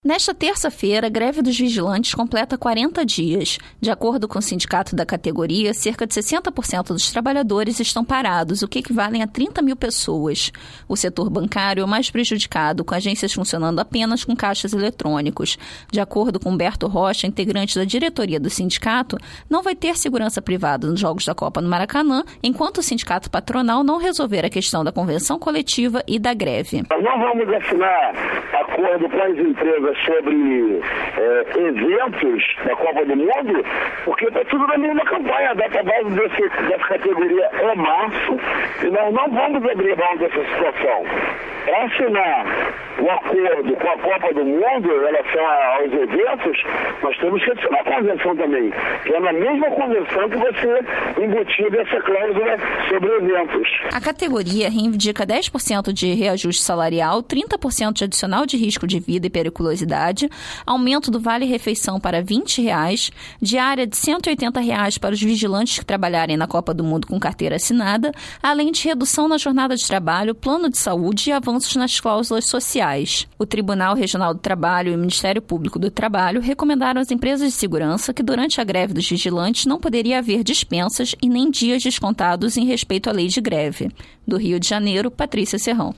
Nesta terça-feira, a greve dos vigilantes completa 40 dias. De acordo com o sindicato da categoria, cerca de 60% dos trabalhadores estão parados, o que equivale a 30 mil pessoas. O setor bancário é o mais prejudicado, com agências funcionando apenas com caixas eletrônicos. De acordo com Humberto Rocha, integrante da diretoria do sindicato, não vai ter segurança privada nos Jogos da Copa no Maracanã, enquanto o sindicato patronal não resolver a questão da convenção coletiva e da greve. Nós não vamos assinar acordo com as empresas sobre eventos da Copa do Mundo, porque está tudo na mesma campanha. A database dessa categoria é março e nós não vamos abrir mão dessa situação. Para assinar o acordo com a Copa do Mundo em relação aos eventos, nós temos que assinar a convenção também, que é na mesma convenção que você embutiu essa cláusula sobre eventos. A categoria reivindica 10% de reajuste salarial, 30% de adicional de risco de vida e periculosidade, aumento do vale-refeição para R$ 20, diária de R$ 180 para os vigilantes que trabalharem na Copa do Mundo com carteira assinada, além de redução na jornada de trabalho, plano de saúde e avanços nas cláusulas sociais. O Tribunal Regional do Trabalho e o Ministério Público do Trabalho recomendaram às empresas de segurança que durante a greve dos vigilantes não poderia haver dispensas e nem dias descontados em respeito à lei de greve. Do Rio de Janeiro, Patrícia Serrão.